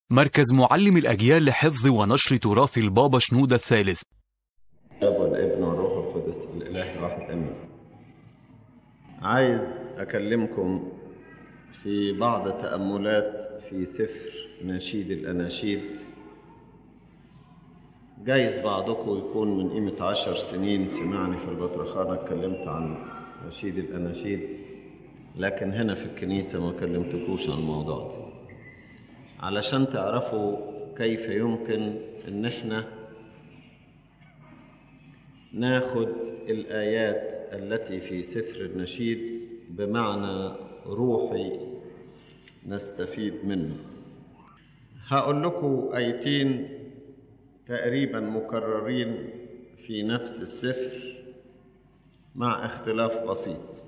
مركز معلم الأجيال لحفظ ونشر تراث البابا شنودة الثالث. الاب والابن والروح القدس الاله الواحد امين. عايز اكلمكم في بعض تأملات في سفر نشيد الأناشيد. جايز بعضكم يكون من قيمة 10 سنين سمعني في البطرخانة اتكلمت عن نشيد الأناشيد، لكن هنا في الكنيسة ما كلمتكوش عن الموضوع ده، علشان تعرفوا كيف يمكن ان احنا ناخد الآيات التي في سفر النشيد بمعنى روحي نستفيد منه. هقول لكم آيتين تقريبا مكررين في نفس السفر مع اختلاف بسيط.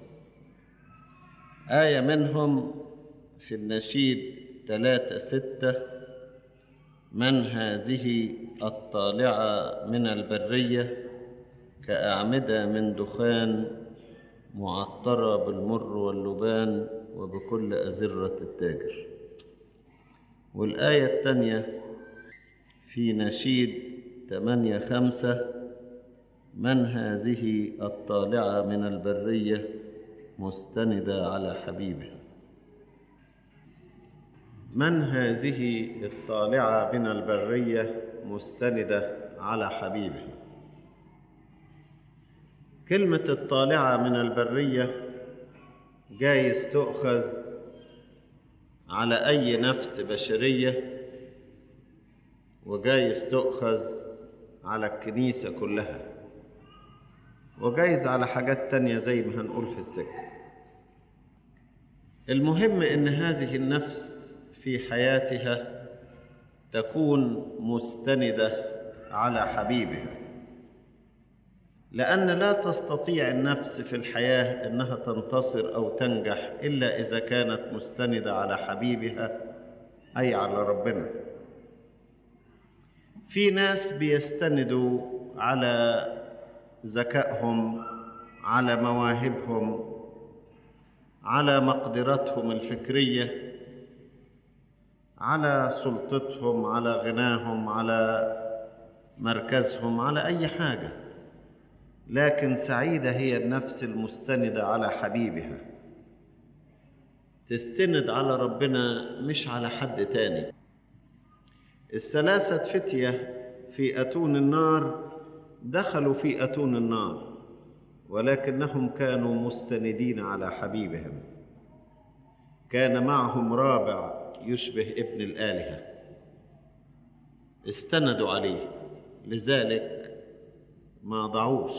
آية منهم في النشيد 3:6: من هذه الطالعة من البرية كأعمدة من دخان معطرة بالمر واللبان وبكل أزرة التاجر. والآية الثانية في نشيد 8:5: من هذه الطالعة من البرية مستندة على حبيبها. من هذه الطالعة من البرية مستندة على حبيبها. كلمة الطالعة من البرية جايز تؤخذ على أي نفس بشرية، وجايز تؤخذ على الكنيسة كلها، وجايز على حاجات تانية زي ما هنقول في السكة. المهم إن هذه النفس في حياتها تكون مستندة على حبيبها، لأن لا تستطيع النفس في الحياة أنها تنتصر أو تنجح إلا إذا كانت مستندة على حبيبها، أي على ربنا. في ناس بيستندوا على ذكائهم، على مواهبهم، على مقدرتهم الفكرية، على سلطتهم، على غناهم، على مركزهم، على أي حاجة، لكن سعيدة هي النفس المستندة على حبيبها، تستند على ربنا مش على حد تاني. الثلاثة فتية في أتون النار دخلوا في أتون النار، ولكنهم كانوا مستندين على حبيبهم. كان معهم رابع يشبه ابن الآلهة، استندوا عليه، لذلك ما ضعوش.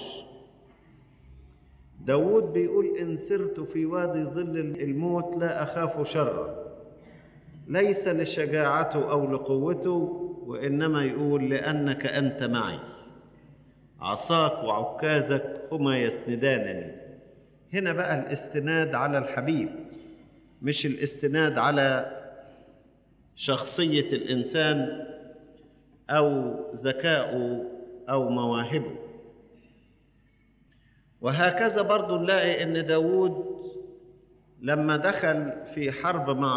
داود بيقول: إن سرت في وادي ظل الموت لا أخاف شرا، ليس لشجاعته أو لقوته، وإنما يقول: لأنك أنت معي، عصاك وعكازك هما يسندانني. هنا بقى الاستناد على الحبيب، مش الاستناد على شخصية الإنسان أو ذكاؤه أو مواهبه. وهكذا برضو نلاقي إن داود لما دخل في حرب مع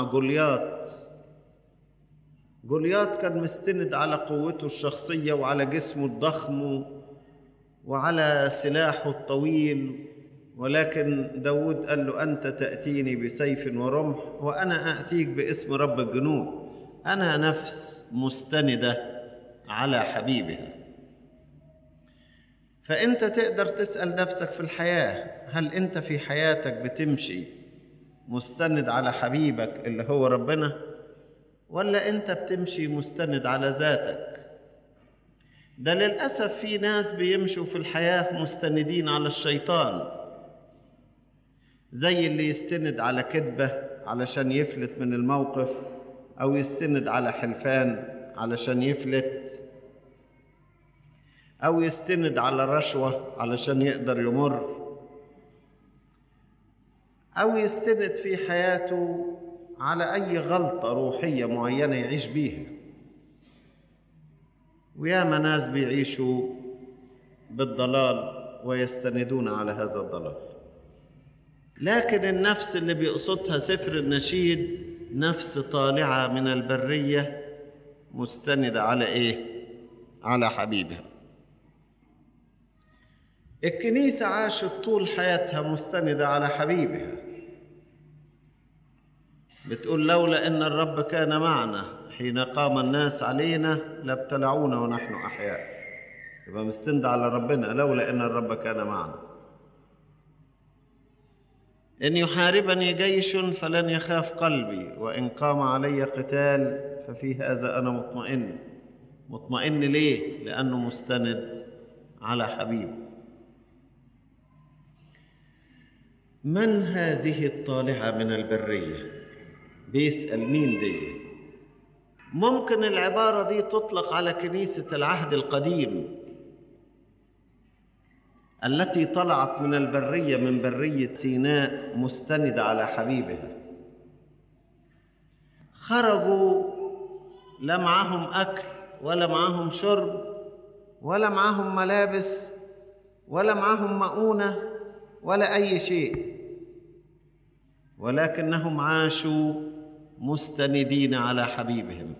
جولياط كان مستند على قوته الشخصية وعلى جسمه الضخم وعلى سلاحه الطويل، ولكن داود قال له: أنت تأتيني بسيف ورمح وأنا أأتيك باسم رب الجنود. أنا نفس مستندة على حبيبها. فأنت تقدر تسأل نفسك في الحياة: هل أنت في حياتك بتمشي مستند على حبيبك اللي هو ربنا، ولا أنت بتمشي مستند على ذاتك؟ ده للأسف في ناس بيمشوا في الحياة مستندين على الشيطان، زي اللي يستند على كذبة علشان يفلت من الموقف، أو يستند على حلفان علشان يفلت، أو يستند على رشوة علشان يقدر يمر، أو يستند في حياته على أي غلطة روحية معينة يعيش بيها. وياما ناس بيعيشوا بالضلال ويستندون على هذا الضلال. لكن النفس اللي بيقصدها سفر النشيد نفس طالعة من البرية مستندة على إيه؟ على حبيبها. الكنيسة عاشت طول حياتها مستندة على حبيبها، بتقول لولا إن الرب كان معنا حين قام الناس علينا لابتلعونا ونحن أحياء. يبقى مستند على ربنا لولا إن الرب كان معنا. إن يحاربني جيش فلن يخاف قلبي، وإن قام علي قتال ففي هذا أنا مطمئن. مطمئن ليه؟ لأنه مستند على حبيبه. من هذه الطالعة من البرية؟ بيسأل مين دي؟ ممكن العبارة دي تطلق على كنيسة العهد القديم التي طلعت من البرية، من برية سيناء، مستندة على حبيبها. خرجوا لا معهم أكل ولا معهم شرب ولا معهم ملابس ولا معهم مؤونة ولا أي شيء، ولكنهم عاشوا مستندين على حبيبهم.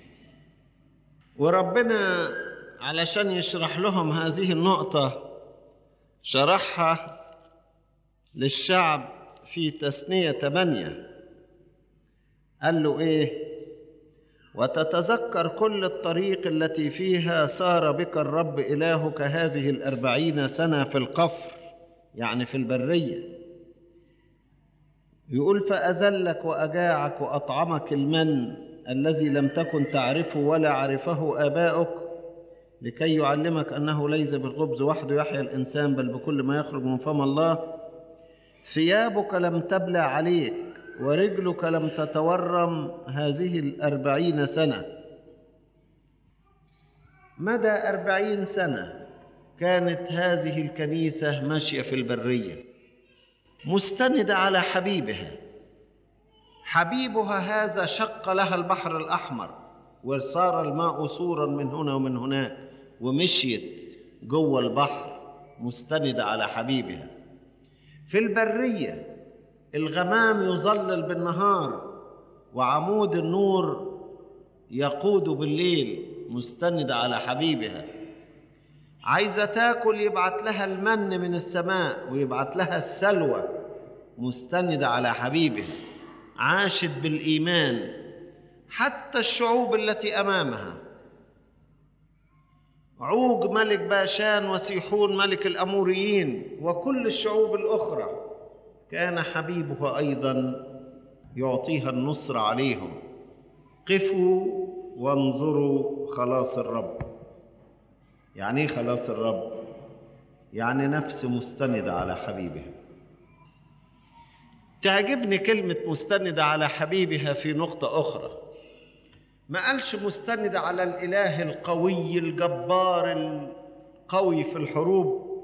وربنا علشان يشرح لهم هذه النقطة شرحها للشعب في تثنية 8. قال له إيه؟ وتتذكر كل الطريق التي فيها سار بك الرب إلهك هذه 40 سنة في القفر، يعني في البرية. يقول فأذلك وأجاعك وأطعمك المن الذي لم تكن تعرفه ولا عرفه آباؤك، لكي يعلمك أنه ليس بالخبز وحده يحيى الإنسان بل بكل ما يخرج من فم الله. ثيابك لم تبلع عليك ورجلك لم تتورم هذه 40 سنة. مدى 40 سنة كانت هذه الكنيسة ماشية في البرية مستندة على حبيبها. حبيبها هذا شق لها البحر الأحمر وصار الماء سورا من هنا ومن هناك، ومشيت جوه البحر مستندة على حبيبها. في البرية الغمام يظلل بالنهار وعمود النور يقود بالليل، مستندة على حبيبها. عايزة تاكل يبعت لها المن من السماء ويبعت لها السلوى، مستندة على حبيبها. عاشت بالإيمان حتى الشعوب التي أمامها، عوج ملك باشان وسيحون ملك الأموريين وكل الشعوب الأخرى، كان حبيبها أيضا يعطيها النصر عليهم. قفوا وانظروا خلاص الرب. يعني ايه خلاص الرب؟ يعني نفس مستندة على حبيبها. تعجبني كلمة مستندة على حبيبها في نقطة أخرى. ما قالش مستندة على الإله القوي الجبار القوي في الحروب.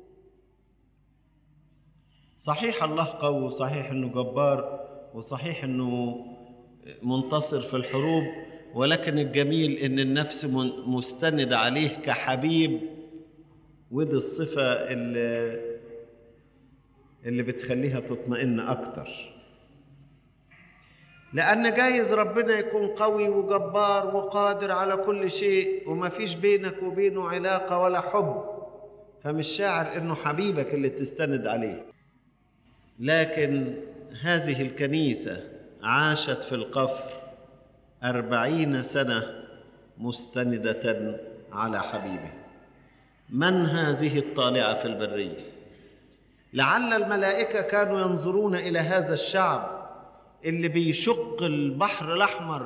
صحيح الله قوي، وصحيح أنه جبار، وصحيح أنه منتصر في الحروب، ولكن الجميل أن النفس مستندة عليه كحبيب. ودي الصفة اللي بتخليها تطمئن أكتر. لأن جايز ربنا يكون قوي وجبار وقادر على كل شيء وما فيش بينك وبينه علاقة ولا حب، فمش شاعر إنه حبيبك اللي تستند عليه. لكن هذه الكنيسة عاشت في القفر 40 سنة مستندة على حبيبه. من هذه الطالعة في البرية؟ لعل الملائكة كانوا ينظرون إلى هذا الشعب اللي بيشق البحر الأحمر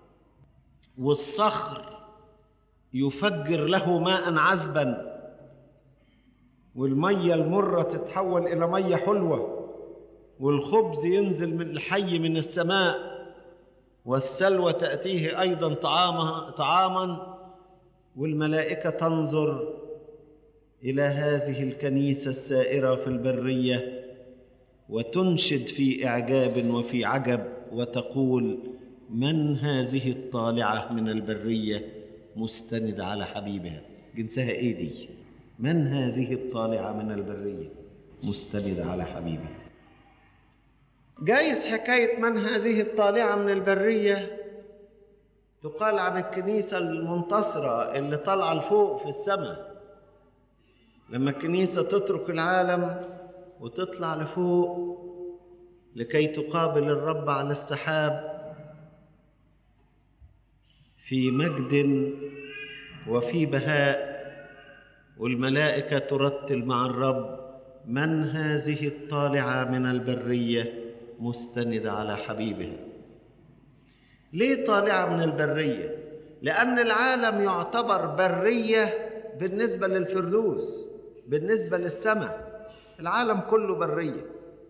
والصخر يفجر له ماء عذبا، والمية المرة تتحول إلى مية حلوة، والخبز ينزل من الحي من السماء، والسلوى تأتيه أيضا طعاما، والملائكة تنظر إلى هذه الكنيسة السائرة في البرية وتنشد في إعجاب وفي عجب وتقول: من هذه الطالعة من البرية مستند على حبيبها؟ جنسها إيه دي؟ من هذه الطالعة من البرية مستند على حبيبها؟ جايز حكاية من هذه الطالعة من البرية تقال عن الكنيسة المنتصرة اللي طالعة لفوق في السماء. لما الكنيسة تترك العالم وتطلع لفوق لكي تقابل الرب على السحاب في مجد وفي بهاء، والملائكة ترتل مع الرب: من هذه الطالعة من البرية مستندة على حبيبها. ليه طالعة من البرية؟ لأن العالم يعتبر برية بالنسبة للفردوس، بالنسبة للسماء. العالم كله برية.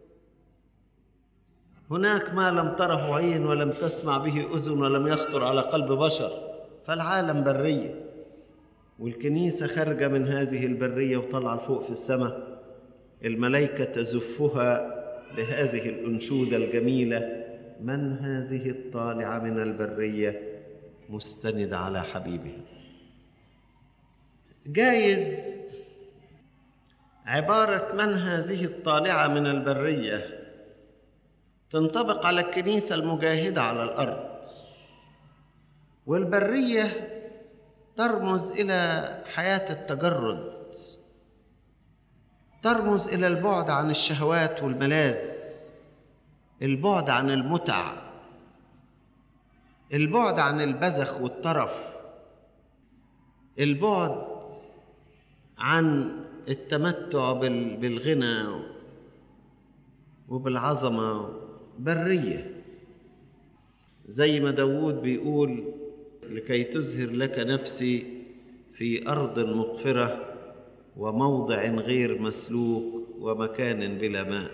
هناك ما لم تره عين ولم تسمع به أذن ولم يخطر على قلب بشر، فالعالم برية. والكنيسة خارجة من هذه البرية وطلع فوق في السماء. الملائكة تزفها بهذه الأنشودة الجميلة: من هذه الطالعة من البرية مستندة على حبيبها. جايز عبارة من هذه الطالعة من البرية تنطبق على الكنيسة المجاهدة على الأرض، والبرية ترمز إلى حياة التجرد، ترمز إلى البعد عن الشهوات والملاذ، البعد عن المتع، البعد عن البذخ والترف، البعد عن التمتع بالغنى وبالعظمة. برية زي ما داود بيقول: لكي تزهر لك نفسي في أرض مقفرة وموضع غير مسلوك ومكان بلا ماء.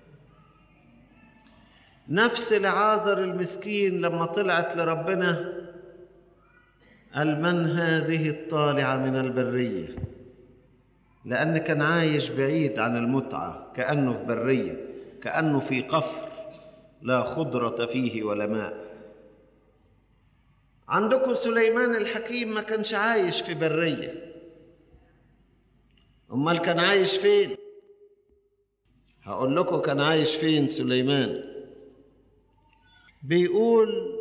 نفس لعازر المسكين لما طلعت لربنا قال: من هذه الطالعة من البرية، لأن كان عايش بعيد عن المتعة، كأنه في برية، كأنه في قفر لا خضرة فيه ولا ماء. عندكم سليمان الحكيم ما كانش عايش في برية، أمال كان عايش فين؟ هقول لكم كان عايش فين سليمان. بيقول: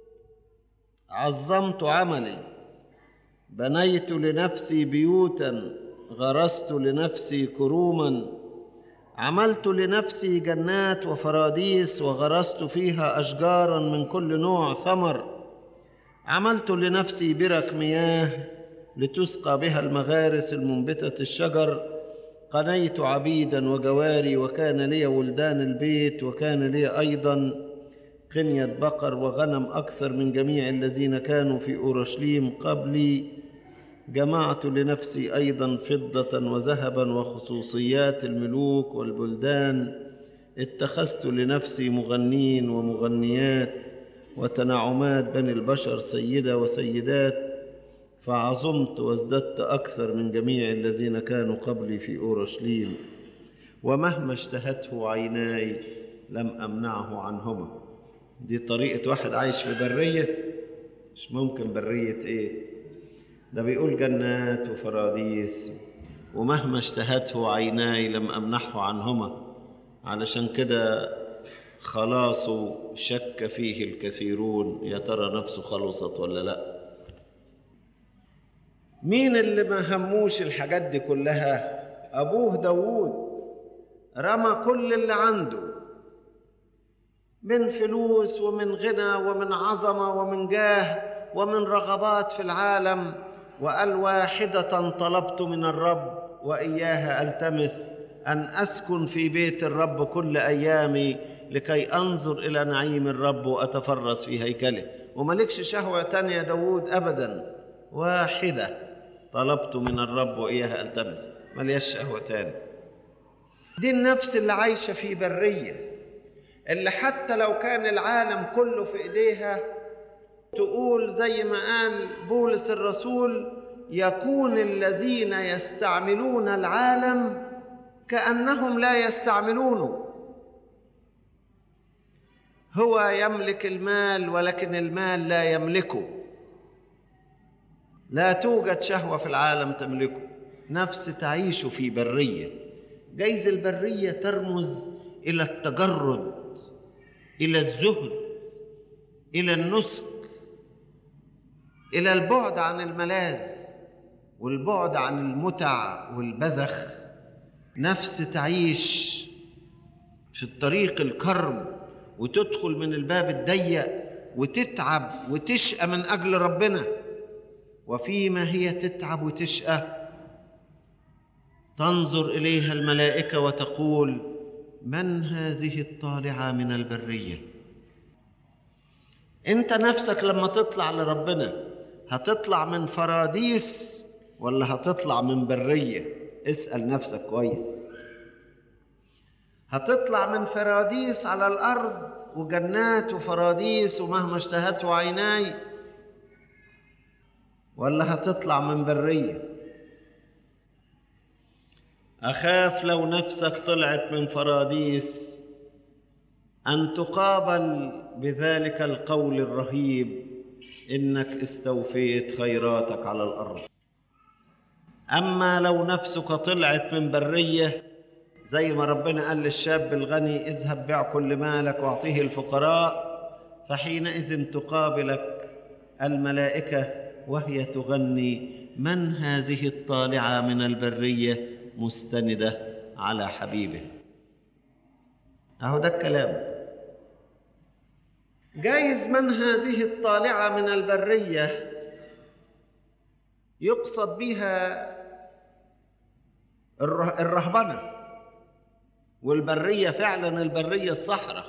عظمت عملي، بنيت لنفسي بيوتا، غرست لنفسي كروما، عملت لنفسي جنات وفراديس وغرست فيها أشجارا من كل نوع ثمر، عملت لنفسي برك مياه لتسقى بها المغارس المنبتة الشجر، قنيت عبيدا وجواري، وكان لي ولدان البيت، وكان لي أيضا قنية بقر وغنم أكثر من جميع الذين كانوا في أورشليم قبلي. جمعت لنفسي أيضا فضة وذهبا وخصوصيات الملوك والبلدان، اتخذت لنفسي مغنين ومغنيات وتنعمات بني البشر سيدة وسيدات، فعظمت وازددت أكثر من جميع الذين كانوا قبلي في أورشليم، ومهما اشتهته عيناي لم أمنعه عنهما. دي طريقة واحد عايش في برية؟ مش ممكن. برية ايه ده؟ بيقول جنات وفراديس ومهما اشتهته عيناي لم أمنحه عنهما. علشان كده خلاصه شك فيه الكثيرون، يا ترى نفسه خلصت ولا لا. مين اللي ما هموش الحاجات دي كلها؟ أبوه داود رمى كل اللي عنده من فلوس ومن غنى ومن عظمة ومن جاه ومن رغبات في العالم، وقال: واحدة طلبت من الرب وإياها ألتمس، أن أسكن في بيت الرب كل أيامي لكي أنظر إلى نعيم الرب وأتفرس في هيكله. وملكش شهوة تانية يا داود أبدا، واحدة طلبت من الرب وإياها ألتمس، مليش شهوة تانية. دي النفس اللي عايشة في برية، اللي حتى لو كان العالم كله في إيديها تقول زي ما قال بولس الرسول: يكون الذين يستعملون العالم كأنهم لا يستعملونه. هو يملك المال ولكن المال لا يملكه. لا توجد شهوة في العالم تملكه. نفس تعيش في برية. جايز البرية ترمز إلى التجرد، إلى الزهد، إلى النسك، إلى البعد عن الملاذ والبعد عن المتع والبذخ، نفس تعيش في الطريق الكرب وتدخل من الباب الضيق وتتعب وتشقى من أجل ربنا، وفيما هي تتعب وتشقى تنظر إليها الملائكة وتقول: من هذه الطالعة من البرية؟ أنت نفسك لما تطلع لربنا هتطلع من فراديس ولا هتطلع من برية؟ اسأل نفسك كويس. هتطلع من فراديس على الأرض وجنات وفراديس ومهما اشتهته عيناي، ولا هتطلع من برية؟ أخاف لو نفسك طلعت من فراديس أن تقابل بذلك القول الرهيب: إنك استوفيت خيراتك على الأرض. أما لو نفسك طلعت من برية، زي ما ربنا قال للشاب الغني: اذهب بيع كل مالك واعطيه الفقراء، فحينئذ تقابلك الملائكة وهي تغني: من هذه الطالعة من البرية مستندة على حبيبه. أهو ده الكلام. جايز من هذه الطالعة من البرية يقصد بها الرهبنة، والبرية فعلا البرية الصحراء.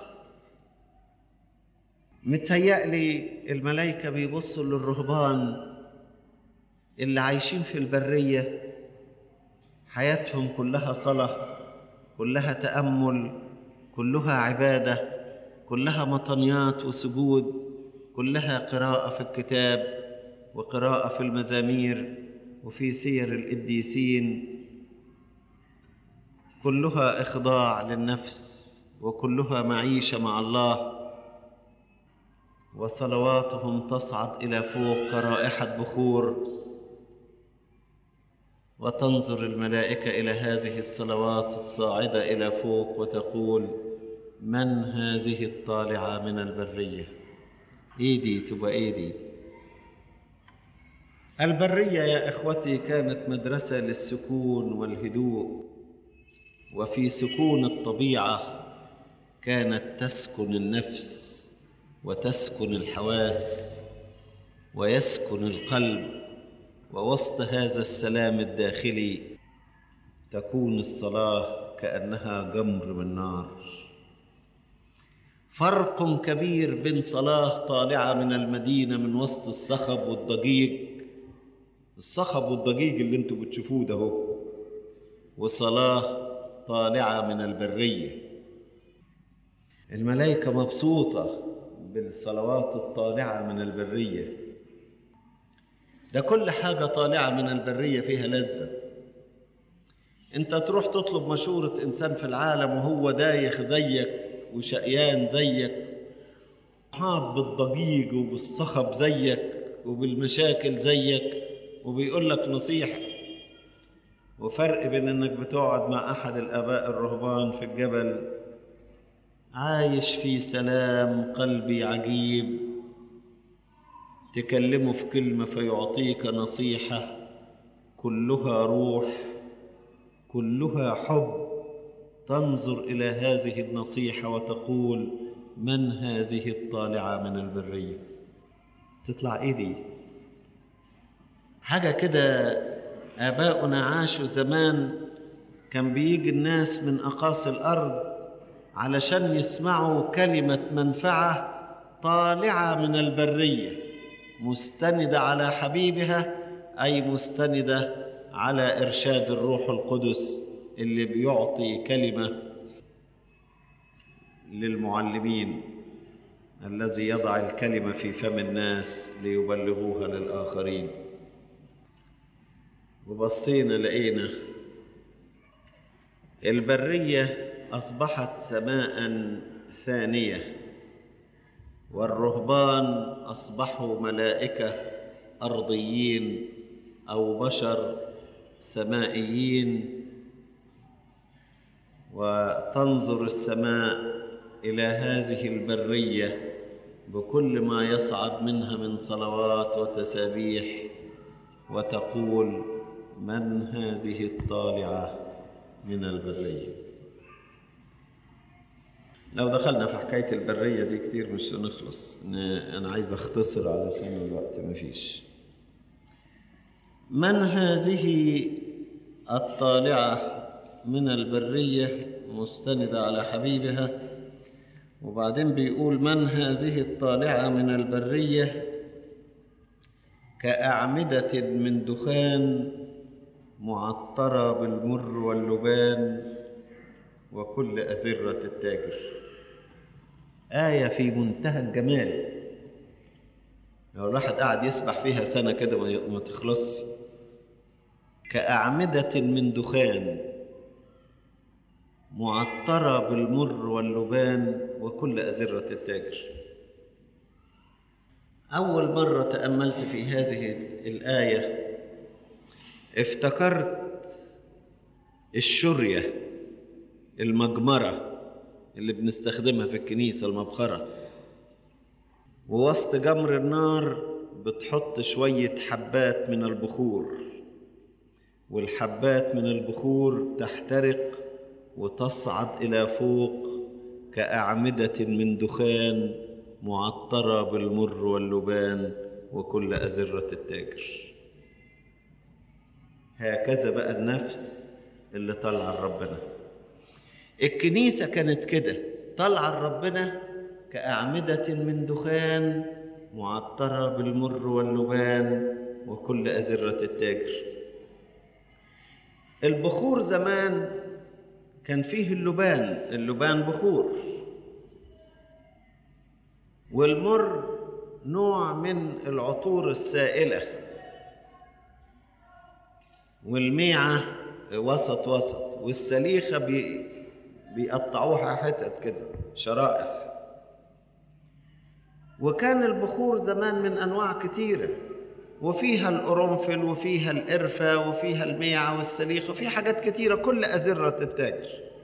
متهيألي الملائكة بيبصوا للرهبان اللي عايشين في البرية، حياتهم كلها صلاة، كلها تأمل، كلها عبادة، كلها مطنيات وسجود، كلها قراءة في الكتاب وقراءة في المزامير وفي سير القديسين، كلها إخضاع للنفس وكلها معيشة مع الله، وصلواتهم تصعد إلى فوق كرائحة بخور، وتنظر الملائكة إلى هذه الصلوات الصاعدة إلى فوق وتقول: من هذه الطالعة من البرية؟ إيدي تبقى إيدي. البرية يا إخوتي كانت مدرسة للسكون والهدوء، وفي سكون الطبيعة كانت تسكن النفس وتسكن الحواس ويسكن القلب، ووسط هذا السلام الداخلي تكون الصلاة كأنها جمر من نار. فرق كبير بين صلاة طالعة من المدينة من وسط الصخب والضجيج، الصخب والضجيج اللي انتوا بتشوفوه ده هو، وصلاة طالعة من البرية. الملائكة مبسوطة بالصلوات الطالعة من البرية. ده كل حاجة طالعة من البرية فيها لذة. انت تروح تطلب مشورة انسان في العالم وهو دايخ زيك وشقيان زيك، حاط بالضجيج وبالصخب زيك وبالمشاكل زيك، وبيقول لك نصيحة. وفرق بين انك بتقعد مع احد الاباء الرهبان في الجبل عايش في سلام قلبي عجيب، تكلمه في كلمة فيعطيك نصيحة كلها روح كلها حب، تنظر إلى هذه النصيحة وتقول: من هذه الطالعة من البرية؟ تطلع إيدي حاجة كده. آباؤنا عاشوا زمان، كان بيجي الناس من أقاصي الأرض علشان يسمعوا كلمة منفعة طالعة من البرية، مستندة على حبيبها، أي مستندة على إرشاد الروح القدس اللي بيعطي كلمة للمعلمين، الذي يضع الكلمة في فم الناس ليبلغوها للآخرين. وبصينا لقينا البرية أصبحت سماء ثانية، والرهبان أصبحوا ملائكة أرضيين أو بشر سمائيين، وتنظر السماء إلى هذه البرية بكل ما يصعد منها من صلوات وتسابيح، وتقول: من هذه الطالعة من البرية؟ لو دخلنا في حكاية البرية دي كتير مش هنخلص، أنا عايز أختصر علشان الوقت مفيش. من هذه الطالعة من البرية مستندة على حبيبها، وبعدين بيقول: من هذه الطالعة من البرية كأعمدة من دخان معطرة بالمر واللبان وكل أذرة التاجر. آية في منتهى الجمال، لو الواحد قاعد يسبح فيها سنة كده ما تخلص. كأعمدة من دخان معطرة بالمر واللبان وكل أزرة التاجر. أول مرة تأملت في هذه الآية افتكرت الشرية، المجمرة اللي بنستخدمها في الكنيسة، المبخرة، ووسط جمر النار بتحط شوية حبات من البخور، والحبات من البخور تحترق وتصعد إلى فوق كأعمدة من دخان معطرة بالمر واللبان وكل أزرة التاجر. هكذا بقى النفس اللي طالعة لربنا. الكنيسة كانت كده، طالعة لربنا كأعمدة من دخان معطرة بالمر واللبان وكل أزرة التاجر. البخور زمان كان فيه اللبان بخور، والمر نوع من العطور السائلة، والميعة وسط، والسليخة بيقطعوها حتت كده، شرائح. وكان البخور زمان من أنواع كتيرة، وفيها القرنفل وفيها القرفة وفيها الميعة والسليخة، وفيها حاجات كتيرة، كل أزرة التاجر.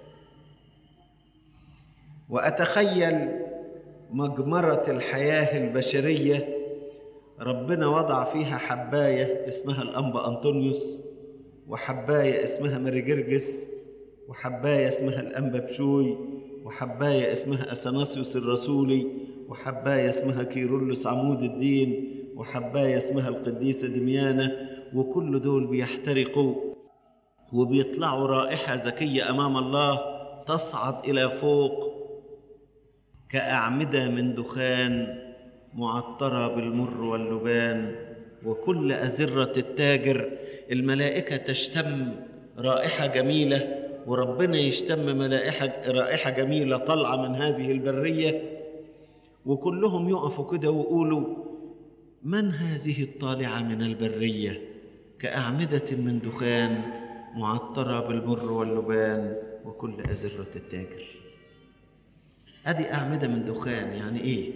وأتخيل مجمرة الحياة البشرية ربنا وضع فيها حباية اسمها الأنبا أنطونيوس، وحباية اسمها ماري جرجس، وحباية اسمها الأنبا بشوي، وحباية اسمها أثناسيوس الرسولي، وحباية اسمها كيرلس عمود الدين، وحباية اسمها القديسة دميانة. وكل دول بيحترقوا وبيطلعوا رائحة زكية أمام الله تصعد إلى فوق كأعمدة من دخان معطرة بالمر واللبان وكل أزرة التاجر. الملائكة تشتم رائحة جميلة، وربنا يشتم رائحة جميلة طالعة من هذه البرية، وكلهم يقفوا كده ويقولوا: من هذه الطالعة من البرية كأعمدة من دخان معطرة بالمر واللبان وكل أزرة التاجر. هذه أعمدة من دخان يعني إيه؟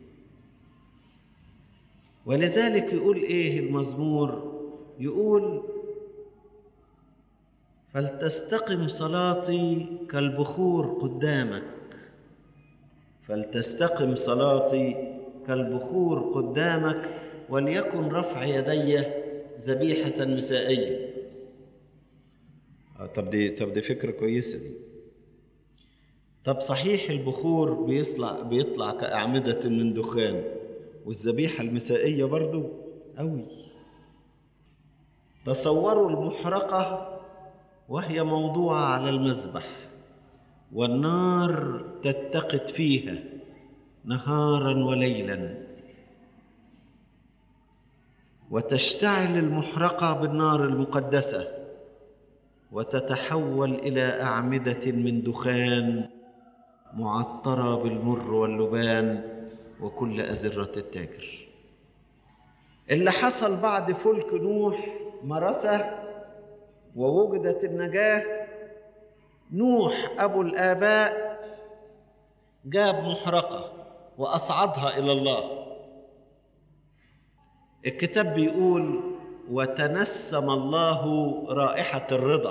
ولذلك يقول إيه المزمور؟ يقول: فلتستقم صلاتي كالبخور قدامك، فلتستقم صلاتي كالبخور قدامك، وليكن رفع يدي ذبيحة مسائية. طب دي فكرة كويسة دي. طب صحيح البخور بيطلع كأعمدة من دخان، والذبيحة المسائية برضو قوي. تصوروا المحرقة وهي موضوعة على المذبح، والنار تتقد فيها نهارا وليلا، وتشتعل المحرقة بالنار المقدسة وتتحول إلى أعمدة من دخان معطرة بالمر واللبان وكل أزرة التاجر. اللي حصل بعد فلك نوح مرسه ووجدت النجاة، نوح أبو الآباء جاب محرقة وأصعدها إلى الله. الكتاب بيقول: وتنسم الله رائحة الرضا.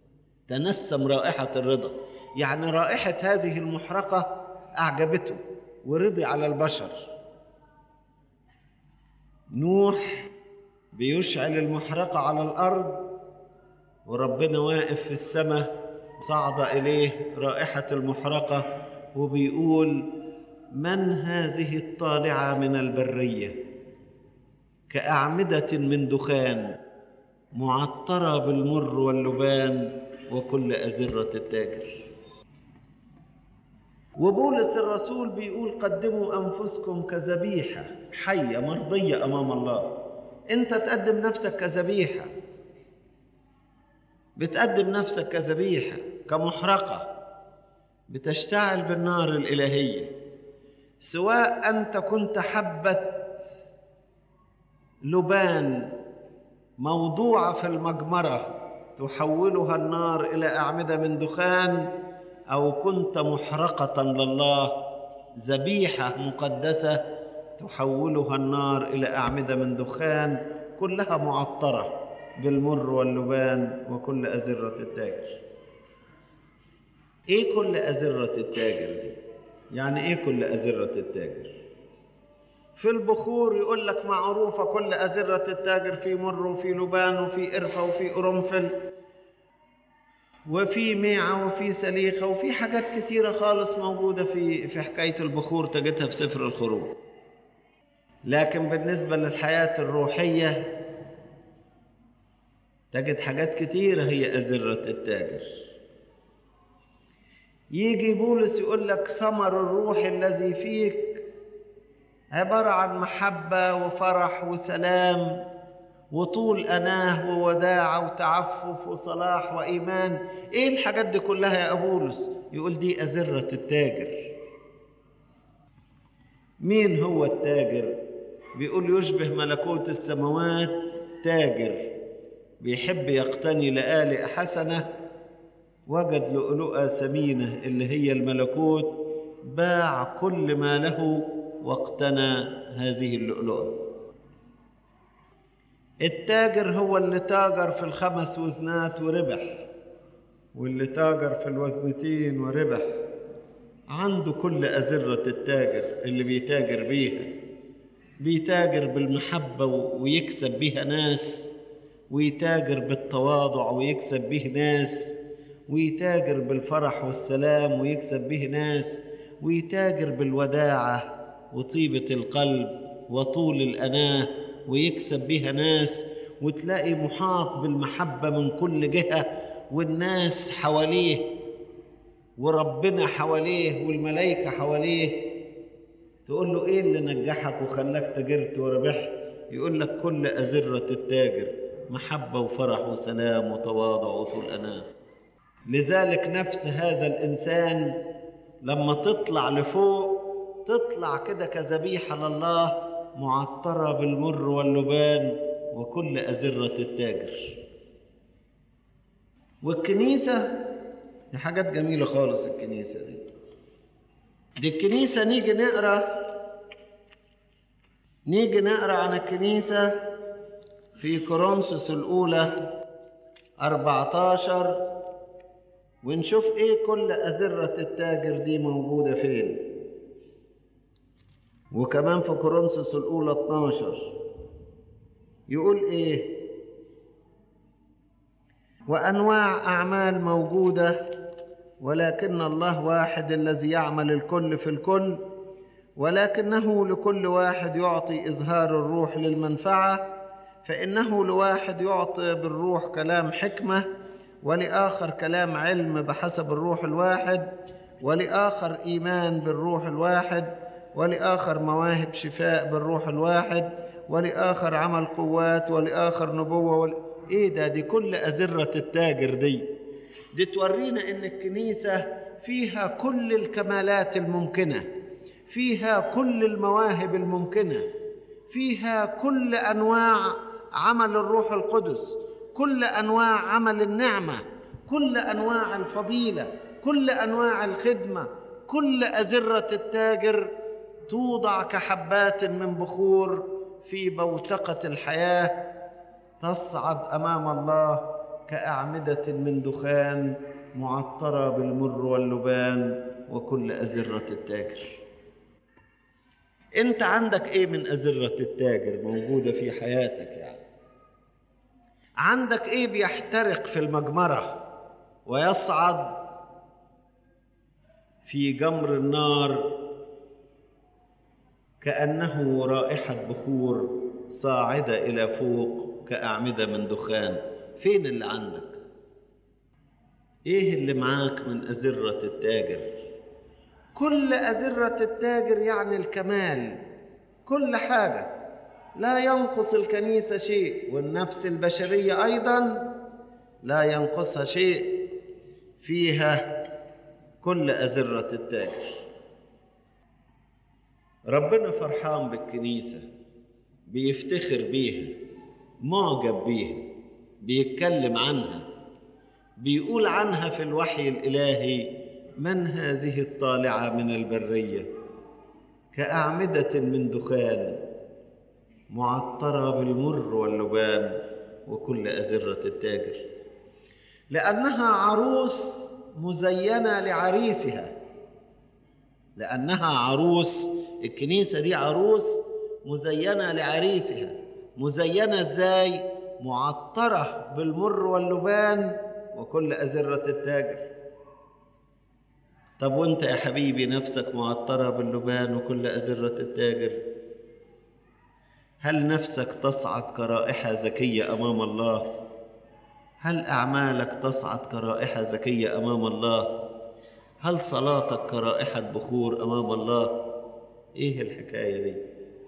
تنسم رائحة الرضا، يعني رائحة هذه المحرقة أعجبته، ورضي على البشر. نوح بيشعل المحرقة على الأرض، وربنا واقف في السماء صعد إليه رائحة المحرقة وبيقول: من هذه الطالعة من البرية كأعمدة من دخان معطرة بالمر واللبان وكل أزرة التاجر. وبولس الرسول بيقول: قدموا أنفسكم كذبيحة حية مرضية أمام الله. أنت تقدم نفسك كذبيحة، بتقدم نفسك كذبيحة، كمحرقة بتشتعل بالنار الإلهية، سواء أنت كنت حبة لبان موضوعة في المجمرة تحولها النار إلى أعمدة من دخان، أو كنت محرقة لله ذبيحة مقدسة تحولها النار إلى أعمدة من دخان كلها معطرة بالمر واللبان وكل أزرة التاجر. إيه كل أزرة التاجر دي؟ يعني إيه كل أزرة التاجر؟ في البخور يقول لك معروفة كل أزرة التاجر، في مر وفي لبان وفي قرفة وفي قرنفل وفي ميعة وفي سليخة وفي حاجات كتيرة خالص موجودة في حكاية البخور تجدها في سفر الخروج. لكن بالنسبة للحياة الروحية تجد حاجات كتيرة هي أزرة التاجر. يجي بولس يقول لك ثمر الروح الذي فيك عبارة عن محبة وفرح وسلام وطول أناه ووداعة وتعفف وصلاح وإيمان. إيه الحاجات دي كلها يا بولس؟ يقول دي أزرة التاجر. مين هو التاجر؟ بيقول يشبه ملكوت السماوات تاجر بيحب يقتني لآلئ حسنة، وجد لؤلؤة ثمينة اللي هي الملكوت، باع كل ما له واقتنى هذه اللؤلؤة. التاجر هو اللي تاجر في ال5 وزنات وربح، واللي تاجر في الوزنتين وربح. عنده كل أزرة التاجر اللي بيتاجر بيها. بيتاجر بالمحبة ويكسب بيها ناس، ويتاجر بالتواضع ويكسب به ناس، ويتاجر بالفرح والسلام ويكسب به ناس، ويتاجر بالوداعة وطيبة القلب وطول الأناة ويكسب بها ناس. وتلاقي محاط بالمحبة من كل جهة، والناس حواليه وربنا حواليه والملائكة حواليه. تقول له إيه اللي نجحك وخلاك تاجرت وربحت؟ يقول لك كل أزرة التاجر، محبة وفرح وسلام وتواضع وطول أناة. لذلك نفس هذا الإنسان لما تطلع لفوق تطلع كده كذبيحة لله معطرة بالمر واللبان وكل أزرة التاجر. والكنيسة دي حاجات جميلة خالص. الكنيسة دي الكنيسة نيجي نقرأ عن الكنيسة في كورنثوس الأولى 14 ونشوف إيه كل أزرة التاجر دي موجودة فين. وكمان في كورنثوس الأولى 12 يقول إيه؟ وأنواع أعمال موجودة، ولكن الله واحد الذي يعمل الكل في الكل، ولكنه لكل واحد يعطي إظهار الروح للمنفعة. فإنه لواحد يعطي بالروح كلام حكمة، ولآخر كلام علم بحسب الروح الواحد، ولآخر إيمان بالروح الواحد، ولآخر مواهب شفاء بالروح الواحد، ولآخر عمل قوات، ولآخر نبوة إيه ده؟ دي كل أزرة التاجر دي تورينا إن الكنيسة فيها كل الكمالات الممكنة، فيها كل المواهب الممكنة، فيها كل أنواع عمل الروح القدس، كل أنواع عمل النعمة، كل أنواع الفضيلة، كل أنواع الخدمة. كل أزرة التاجر توضع كحبات من بخور في بوتقة الحياة، تصعد أمام الله كأعمدة من دخان معطرة بالمر واللبان وكل أزرة التاجر. انت عندك ايه من أزرة التاجر موجودة في حياتك يعني؟ عندك ايه بيحترق في المجمرة ويصعد في جمر النار كأنه رائحة بخور صاعدة إلى فوق كأعمدة من دخان؟ فين اللي عندك؟ ايه اللي معاك من أزرة التاجر؟ كل أزرة التاجر يعني الكمال، كل حاجة، لا ينقص الكنيسة شيء، والنفس البشرية أيضا لا ينقصها شيء، فيها كل أزرة التاجر. ربنا فرحان بالكنيسة، بيفتخر بيها، معجب بيها، بيتكلم عنها، بيقول عنها في الوحي الإلهي: من هذه الطالعة من البرية كأعمدة من دخان معطرة بالمر واللبان وكل أزرة التاجر. لأنها عروس مزينة لعريسها، لأنها عروس، الكنيسة دي عروس مزينة لعريسها. مزينة إزاي؟ معطرة بالمر واللبان وكل أزرة التاجر. طب وانت يا حبيبي نفسك معطرة باللبان وكل أزرة التاجر؟ هل نفسك تصعد كرائحة زكية أمام الله؟ هل أعمالك تصعد كرائحة زكية أمام الله؟ هل صلاتك كرائحة بخور أمام الله؟ إيه الحكاية دي؟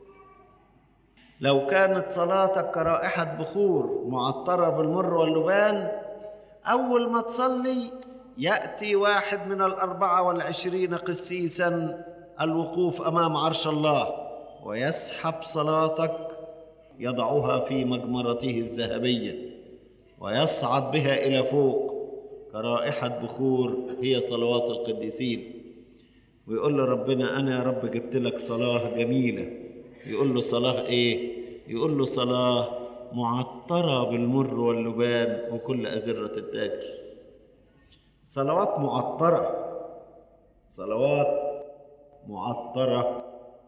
لو كانت صلاتك كرائحة بخور معطرة بالمر واللبان، أول ما تصلي يأتي واحد من 24 قسيساً الوقوف أمام عرش الله ويسحب صلاتك، يضعها في مجمرته الذهبية ويصعد بها إلى فوق كرائحة بخور، هي صلوات القديسين. ويقول له ربنا: أنا يا رب جبت لك صلاة جميلة. يقول له: صلاة إيه؟ يقول له: صلاة معطرة بالمر واللبان وكل أزرة التاجر. صلوات معطرة، صلوات معطرة.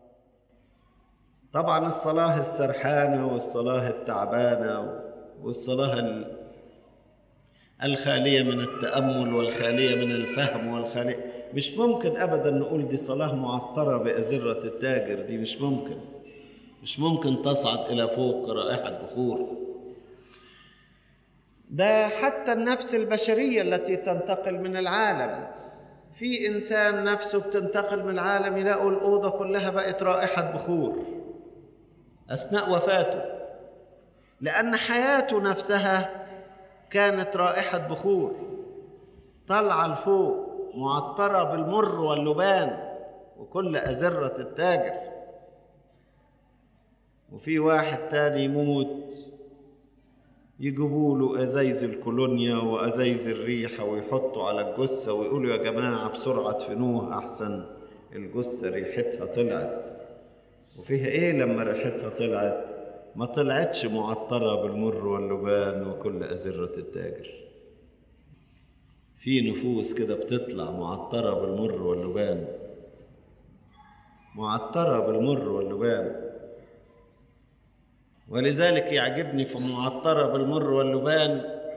طبعا الصلاة السرحانة والصلاة التعبانة والصلاة الخالية من التأمل والخالية من الفهم والخالية، مش ممكن أبدا نقول دي صلاة معطرة بأزرة التاجر. دي مش ممكن تصعد إلى فوق كرائحة بخور. ده حتى النفس البشرية التي تنتقل من العالم، في إنسان نفسه بتنتقل من العالم يلاقوا الأوضة كلها بقت رائحة بخور أثناء وفاته، لأن حياته نفسها كانت رائحة بخور طالعة لفوق معطرة بالمر واللبان وكل أزرة التاجر. وفي واحد تاني يموت يجيبوا له أزايز الكولونيا وأزايز الريحة ويحطوا على الجثة ويقولوا: يا جماعة بسرعة ادفنوه أحسن الجثة ريحتها طلعت. وفيها إيه لما ريحتها طلعت؟ ما طلعتش معطرة بالمر واللبان وكل أزرة التاجر. في نفوس كده بتطلع معطرة بالمر واللبان، معطرة بالمر واللبان. ولذلك يعجبني في معطرة بالمر واللبان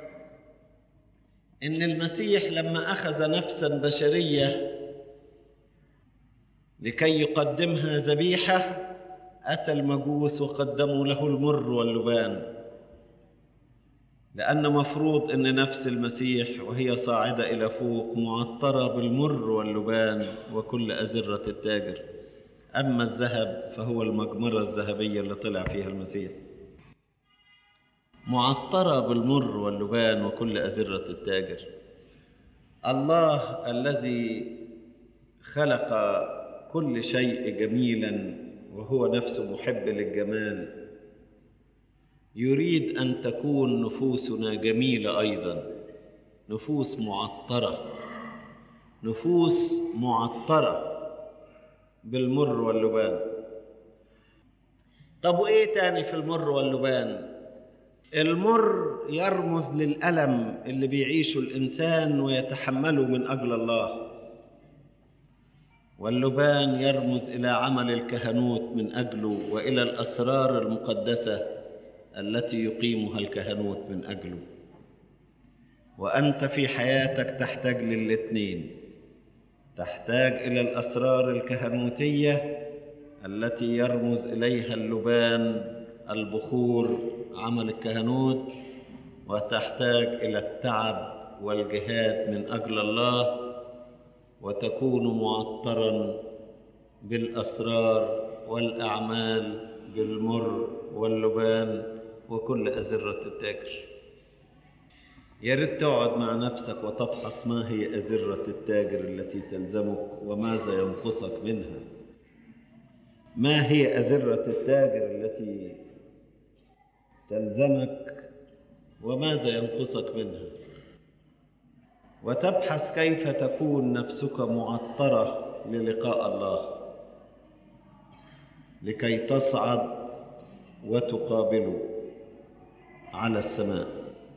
إن المسيح لما أخذ نفسا بشرية لكي يقدمها ذبيحة، أتى المجوس وقدموا له المر واللبان، لأن مفروض أن نفس المسيح وهي صاعدة إلى فوق معطرة بالمر واللبان وكل أزرة التاجر. أما الذهب فهو المجمرة الذهبية اللي طلع فيها المسيح، معطرة بالمر واللبان وكل أزرة التاجر. الله الذي خلق كل شيء جميلا وهو نفسه محب للجمال يريد أن تكون نفوسنا جميلة أيضا، نفوس معطرة، نفوس معطرة بالمر واللبان. طب وإيه تاني في المر واللبان؟ المر يرمز للألم اللي بيعيشه الإنسان ويتحمله من أجل الله، واللبان يرمز إلى عمل الكهنوت من أجله وإلى الأسرار المقدسة التي يقيمها الكهنوت من أجله. وأنت في حياتك تحتاج للاثنين، تحتاج إلى الأسرار الكهنوتية التي يرمز إليها اللبان البخور عمل الكهنوت، وتحتاج إلى التعب والجهاد من أجل الله، وتكون معطرا بالأسرار والأعمال بالمر واللبان وكل أزرة التاجر. يا ريت تقعد مع نفسك وتفحص ما هي أزرة التاجر التي تلزمك وماذا ينقصك منها. ما هي أزرة التاجر التي تلزمك وماذا ينقصك منها، وتبحث كيف تكون نفسك معطرة للقاء الله لكي تصعد وتقابله على السماء.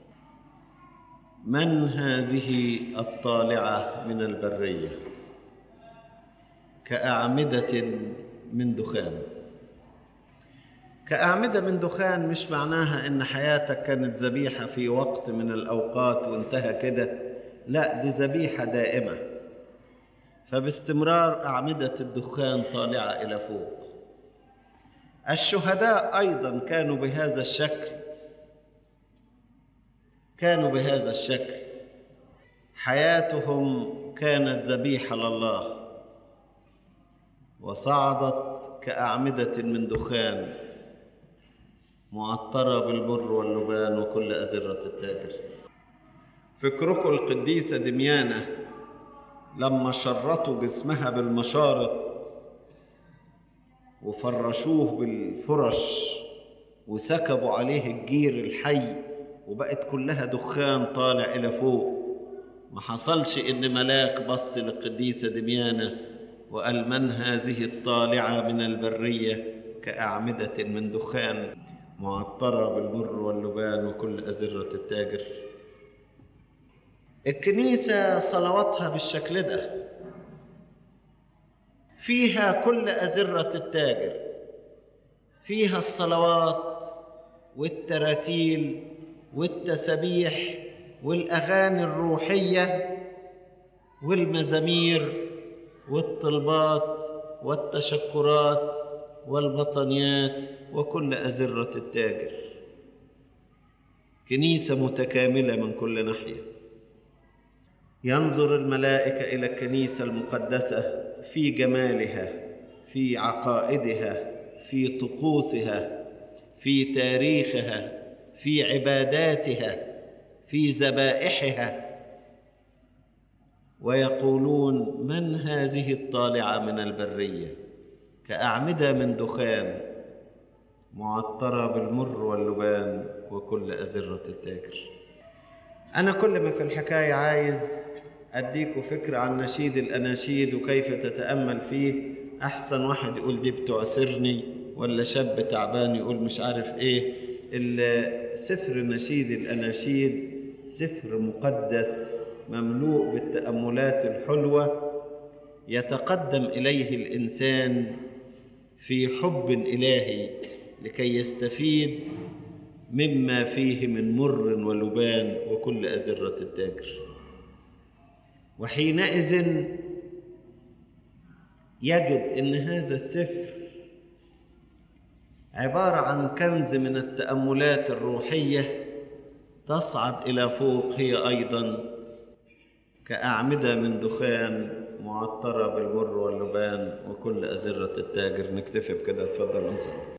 من هذه الطالعة من البرية؟ كأعمدة من دخان. كأعمدة من دخان مش معناها إن حياتك كانت ذبيحة في وقت من الأوقات وانتهى كده، لا، دي ذبيحة دائمة، فباستمرار أعمدة الدخان طالعة إلى فوق. الشهداء أيضا كانوا بهذا الشكل، حياتهم كانت ذبيحة لله وصعدت كأعمدة من دخان معطرة بالبر واللبان وكل أزرة التاجر. فكركم القديسة دميانة لما شرطوا جسمها بالمشارط وفرشوه بالفرش وسكبوا عليه الجير الحي وبقت كلها دخان طالع إلى فوق، ما حصلش إن ملاك بص للقديسة دميانة وقال من هذه الطالعة من البرية كأعمدة من دخان معطرة بالبر واللبان وكل أزرة التاجر. الكنيسة صلواتها بالشكل ده، فيها كل أزرة التاجر، فيها الصلوات والتراتيل والتسبيح والأغاني الروحية والمزامير والطلبات والتشكرات والبطنيات وكل أزرة التاجر. كنيسة متكاملة من كل ناحية. ينظر الملائكة إلى الكنيسة المقدسة في جمالها، في عقائدها، في طقوسها، في تاريخها، في عباداتها، في ذبائحها، ويقولون من هذه الطالعة من البرية كأعمدة من دخان معطرة بالمر واللبان وكل أزرة التاجر. أنا كل ما في الحكاية عايز أديكوا فكرة عن نشيد الأناشيد وكيف تتأمل فيه. أحسن واحد يقول دي بتعسرني، ولا شاب تعبان يقول مش عارف إيه. سفر نشيد الأناشيد سفر مقدس مملوء بالتأملات الحلوة يتقدم إليه الإنسان في حب إلهي لكي يستفيد مما فيه من مر ولبان وكل أزرة التاجر. وحينئذ يجد أن هذا السفر عبارة عن كنز من التأملات الروحية تصعد إلى فوق، هي أيضا كأعمدة من دخان معطرة بالمر واللبان وكل أزرة التاجر. نكتفي بكده، اتفضل انصر.